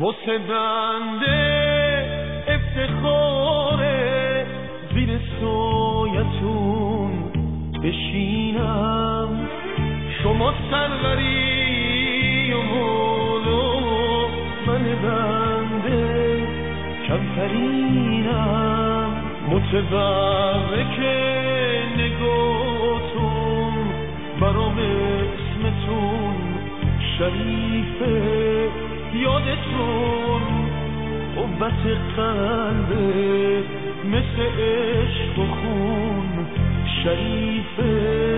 واسه بنده افتخاره زیر سایتون بشینم. شما سروری و مولا، من بنده کمترینم. متبرک نگاتون برام اسمتون شریفه. یادتون قوت قلبه مثل عشق و خون شریفه.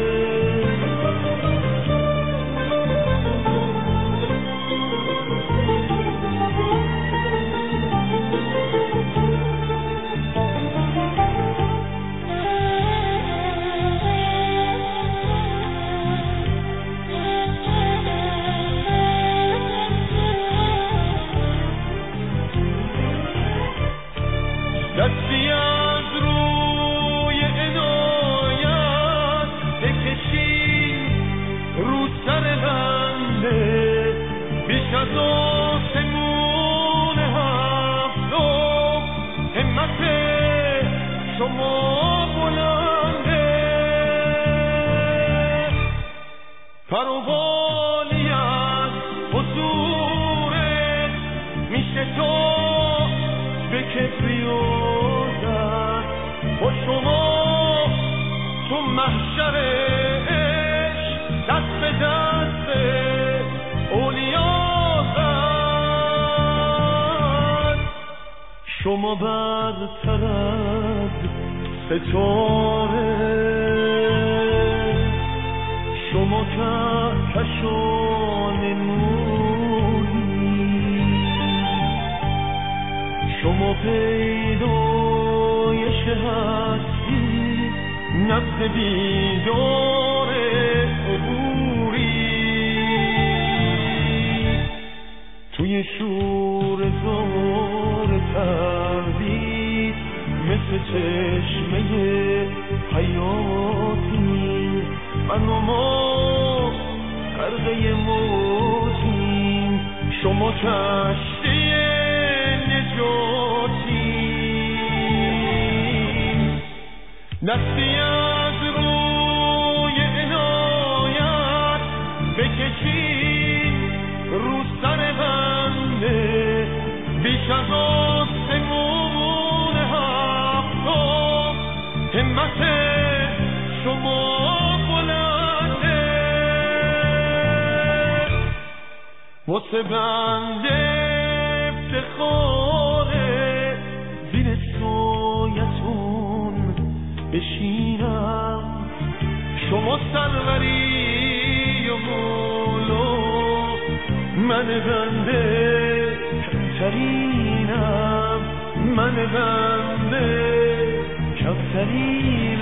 دستی از روی عنایت بکشین رو سر بنده، بیش از آسمون هفتم همت شما بلنده. فروانی از حضورت میشه تو به کبریوزد با شما تو محشر عشق دست به دست اولیا زد. شما برتر از ستاره، شما کهکشان نوری، شما پیدایش هستی نبض بیدار عبوری. توی شور زار تردید مثل چشمه حیاتی، من و ما غرقه موجیم، شما کشتی نجاتی. دستی از روی عنایت بکشین رو سر بنده، بیش از آسمون هفتم همت شما بلنده. واسه بنده افتخاره زیر سایتون بشینم. شما سروری و مولا، من بنده کمترینم. من بنده کمترینم.